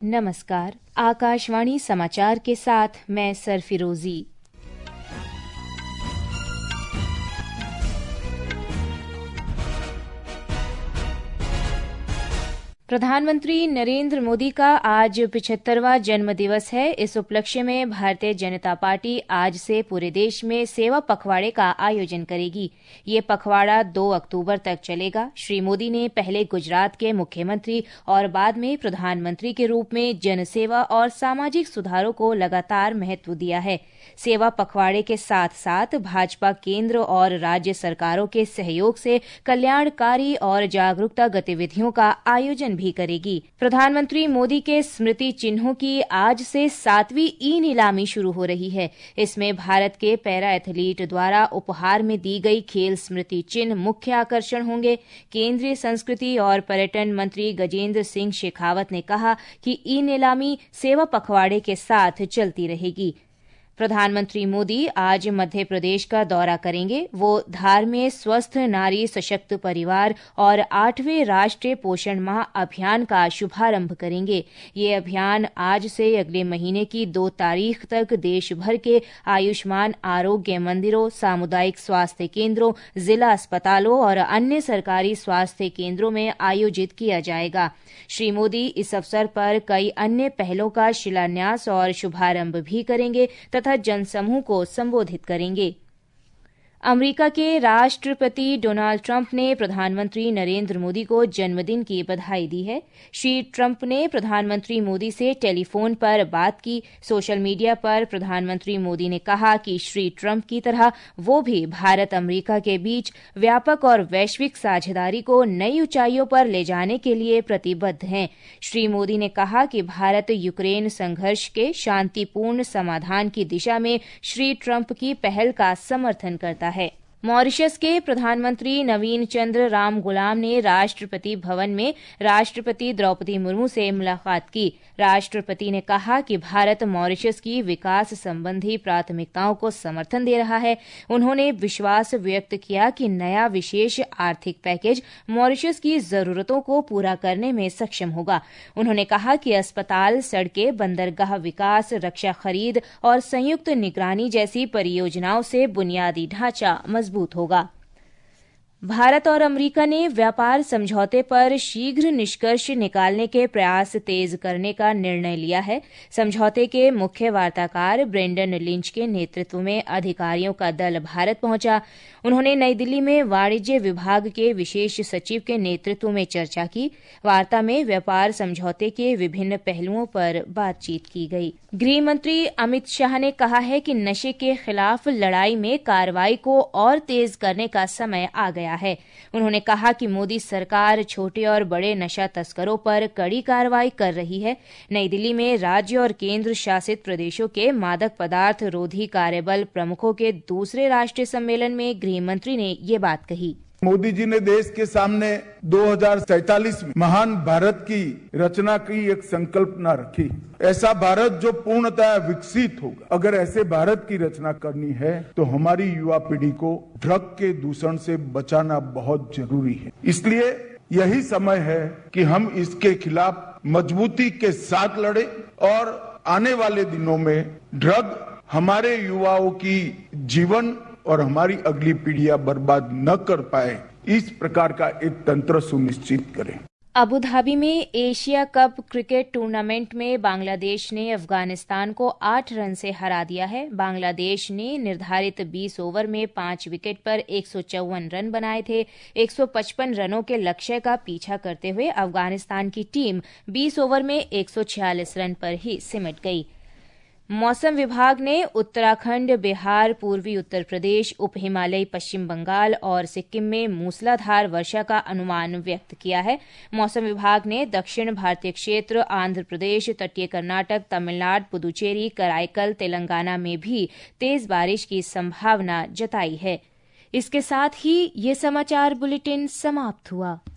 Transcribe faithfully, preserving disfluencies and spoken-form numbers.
नमस्कार। आकाशवाणी समाचार के साथ मैं सरफिरोजी। प्रधानमंत्री नरेंद्र मोदी का आज पिछहत्तरवां जन्म दिवस है। इस उपलक्ष्य में भारतीय जनता पार्टी आज से पूरे देश में सेवा पखवाड़े का आयोजन करेगी। ये पखवाड़ा दो अक्टूबर तक चलेगा। श्री मोदी ने पहले गुजरात के मुख्यमंत्री और बाद में प्रधानमंत्री के रूप में जनसेवा और सामाजिक सुधारों को लगातार महत्व दिया है। सेवा पखवाड़े के साथ साथ भाजपा केंद्र और राज्य सरकारों के सहयोग से कल्याणकारी और जागरूकता गतिविधियों का आयोजन भी करेगी। प्रधानमंत्री मोदी के स्मृति चिन्हों की आज से सातवीं ई नीलामी शुरू हो रही है। इसमें भारत के पैरा एथलीट द्वारा उपहार में दी गई खेल स्मृति चिन्ह मुख्य आकर्षण होंगे। केंद्रीय संस्कृति और पर्यटन मंत्री गजेंद्र सिंह शेखावत ने कहा कि ई नीलामी सेवा पखवाड़े के साथ चलती रहेगी। प्रधानमंत्री मोदी आज मध्य प्रदेश का दौरा करेंगे। वो धार में स्वस्थ नारी सशक्त परिवार और आठवें राष्ट्रीय पोषण माह अभियान का शुभारंभ करेंगे। ये अभियान आज से अगले महीने की दो तारीख तक देश भर के आयुष्मान आरोग्य मंदिरों, सामुदायिक स्वास्थ्य केंद्रों, जिला अस्पतालों और अन्य सरकारी स्वास्थ्य केंद्रों में आयोजित किया जाएगा। श्री मोदी इस अवसर पर कई अन्य पहलों का शिलान्यास और शुभारंभ भी करेंगे तथा जनसमूह को संबोधित करेंगे। अमेरिका के राष्ट्रपति डोनाल्ड ट्रंप ने प्रधानमंत्री नरेंद्र मोदी को जन्मदिन की बधाई दी है। श्री ट्रंप ने प्रधानमंत्री मोदी से टेलीफोन पर बात की। सोशल मीडिया पर प्रधानमंत्री मोदी ने कहा कि श्री ट्रंप की तरह वो भी भारत अमेरिका के बीच व्यापक और वैश्विक साझेदारी को नई ऊंचाइयों पर ले जाने के लिए प्रतिबद्ध हैं। श्री मोदी ने कहा कि भारत यूक्रेन संघर्ष के शांतिपूर्ण समाधान की दिशा में श्री ट्रंप की पहल का समर्थन करता है। मॉरिशस के प्रधानमंत्री नवीन चंद्र राम गुलाम ने राष्ट्रपति भवन में राष्ट्रपति द्रौपदी मुर्मू से मुलाकात की। राष्ट्रपति ने कहा कि भारत मॉरिशस की विकास संबंधी प्राथमिकताओं को समर्थन दे रहा है। उन्होंने विश्वास व्यक्त किया कि नया विशेष आर्थिक पैकेज मॉरिशस की जरूरतों को पूरा करने में सक्षम होगा। उन्होंने कहा कि अस्पताल, सड़कें, बंदरगाह विकास, रक्षा खरीद और संयुक्त निगरानी जैसी परियोजनाओं से बुनियादी ढांचा मजबूत होगा। भारत और अमेरिका ने व्यापार समझौते पर शीघ्र निष्कर्ष निकालने के प्रयास तेज करने का निर्णय लिया है। समझौते के मुख्य वार्ताकार ब्रेंडन लिंच के नेतृत्व में अधिकारियों का दल भारत पहुंचा। उन्होंने नई दिल्ली में वाणिज्य विभाग के विशेष सचिव के नेतृत्व में चर्चा की। वार्ता में व्यापार समझौते के विभिन्न पहलुओं पर बातचीत की गई। गृह मंत्री अमित शाह ने कहा है कि नशे के खिलाफ लड़ाई में कार्रवाई को और तेज करने का समय आ गया है। उन्होंने कहा कि मोदी सरकार छोटे और बड़े नशा तस्करों पर कड़ी कार्रवाई कर रही है। नई दिल्ली में राज्य और केंद्र शासित प्रदेशों के मादक पदार्थ रोधी कार्यबल प्रमुखों के दूसरे राष्ट्रीय सम्मेलन में गृह मंत्री ने ये बात कही। मोदी जी ने देश के सामने दो हज़ार सैंतालीस में महान भारत की रचना की एक संकल्पना रखी। ऐसा भारत जो पूर्णतः विकसित होगा। अगर ऐसे भारत की रचना करनी है तो हमारी युवा पीढ़ी को ड्रग के दूषण से बचाना बहुत जरूरी है। इसलिए यही समय है कि हम इसके खिलाफ मजबूती के साथ लड़े और आने वाले दिनों में ड्रग हमारे युवाओं की जीवन और हमारी अगली पीढ़ियां बर्बाद न कर पाए, इस प्रकार का एक तंत्र सुनिश्चित करें। अबू धाबी में एशिया कप क्रिकेट टूर्नामेंट में बांग्लादेश ने अफगानिस्तान को आठ रन से हरा दिया है। बांग्लादेश ने निर्धारित बीस ओवर में पांच विकेट पर एक सौ चौवन रन बनाए थे। एक सौ पचपन रनों के लक्ष्य का पीछा करते हुए अफगानिस्तान की टीम बीस ओवर में एक सौ छियालीस रन पर ही सिमट गई। मौसम विभाग ने उत्तराखंड, बिहार, पूर्वी उत्तर प्रदेश, उप हिमालयी पश्चिम बंगाल और सिक्किम में मूसलाधार वर्षा का अनुमान व्यक्त किया है। मौसम विभाग ने दक्षिण भारतीय क्षेत्र, आंध्र प्रदेश, तटीय कर्नाटक, तमिलनाडु, पुदुचेरी, कराईकल, तेलंगाना में भी तेज बारिश की संभावना जताई है। इसके साथ ही ये समाचार बुलेटिन समाप्त हुआ।